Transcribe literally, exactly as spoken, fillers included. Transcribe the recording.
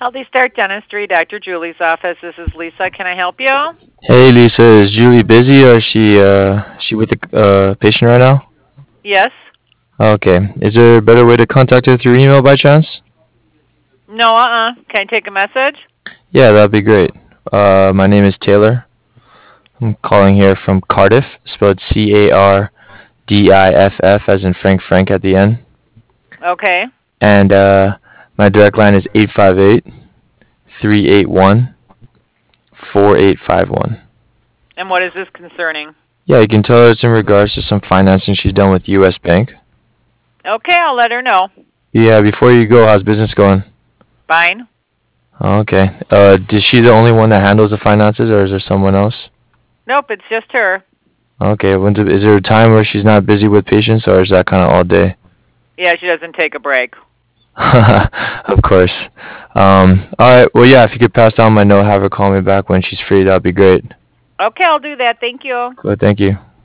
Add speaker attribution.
Speaker 1: Healthy Start Dentistry, Doctor Julie's office. This is Lisa. Can I help you?
Speaker 2: Hey Lisa, is Julie busy or is she uh she with the uh, patient right now?
Speaker 1: Yes.
Speaker 2: Okay. Is there a better way to contact her through email by chance?
Speaker 1: No, uh-uh. Can I take a message?
Speaker 2: Yeah, that'd be great. Uh, my name is Taylor. I'm calling here from Cardiff, spelled C A R D I F F as in Frank Frank at the end.
Speaker 1: Okay.
Speaker 2: And uh, my direct line is eight five eight, three eight one, four eight five one.
Speaker 1: And what is this concerning?
Speaker 2: Yeah, you can tell her it's in regards to some financing she's done with U S. Bank.
Speaker 1: Okay, I'll let her know.
Speaker 2: Yeah, before you go, how's business going?
Speaker 1: Fine.
Speaker 2: Okay. Uh, is she the only one that handles the finances, or is there someone else?
Speaker 1: Nope, it's just her.
Speaker 2: Okay. When's it, is there a time where she's not busy with patients, or is that kind of all day?
Speaker 1: Yeah, she doesn't take a break.
Speaker 2: Of course. Um, all right. Well, yeah. If you could pass down my note, have her call me back when she's free. That'd be great.
Speaker 1: Okay, I'll do that. Thank you.
Speaker 2: Cool. Thank you.